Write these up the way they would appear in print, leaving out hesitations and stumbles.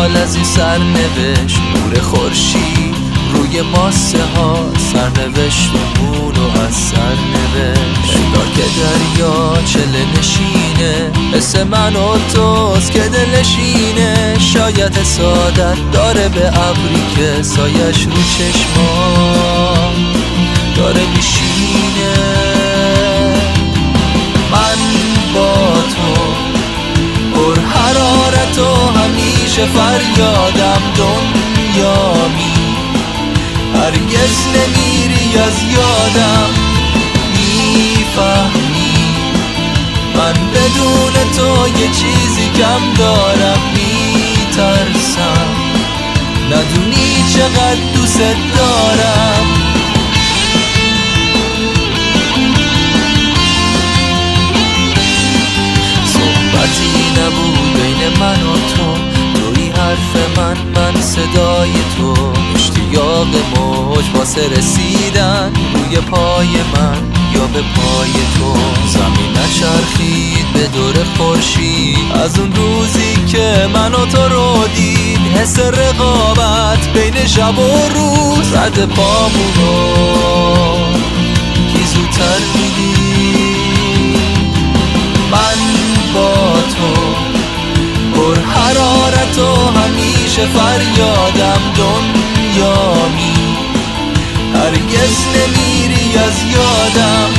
سال از این سرنوشت، نور خورشید روی ماسه ها سرنوشتمون رو از سرنوشت. انگار که دریا چله نشینه، حس من و توست که دلشینه. شاید حسادت داره به ابری که سایش رو چشمام داره میشینه. من با تو پر حرارت و همیشه فریادم دنیامی، هرگز نمیری از یادم. میفهمی من بدون تو یه چیزی کم دارم، میترسم ندونی چقدر دوست دارم. صحبتی نبود بین من و توی حرف من صدای تو. اشتیاق موج واسه رسیدن روی پای من یا به پای تو. زمین نچرخید به دور خورشید از اون روزی که من و تو رو دید. حس رقابت بین شب و روز رد پامونو کی زودتر میدید. من با تو پر حرارت و همیشه فریادم دنیامی، هرگز نمیری از یادم.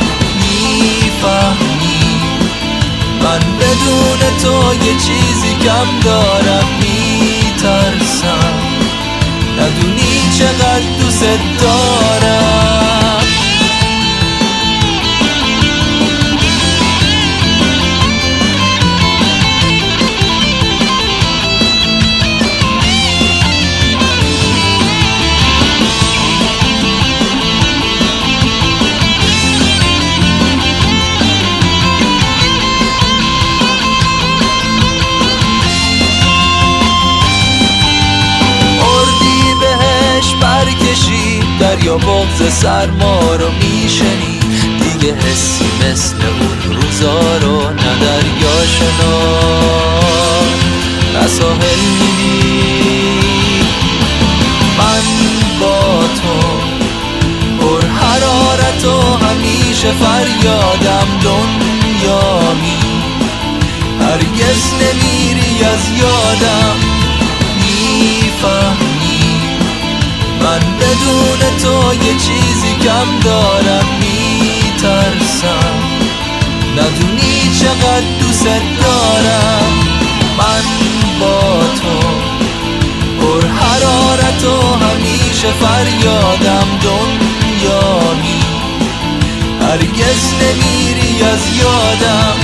میفهمی من بدون تو یه چیزی کم دارم، میترسم ندونی چقدر دوست دارم. دریا بغض سرما رو میشنی، دیگه حسی مثل اون روزا رو نه دریا شناس نه ساحل میدی. من با تو پر حرارت و همیشه فریادم دنیامی، هرگز نمیری از یادم. میفهمی من بدون تو یه چیزی کم دارم، میترسم ندونی چقدر دوست دارم. من با تو پر حرارت و همیشه فریادم دنیامی، هرگز نمیری از یادم.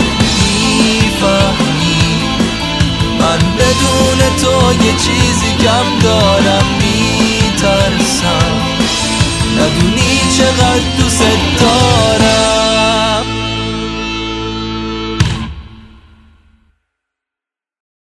میفهمی من بدون تو یه چیزی کم دارم، میترسم ندونی چقدر دوست دارم.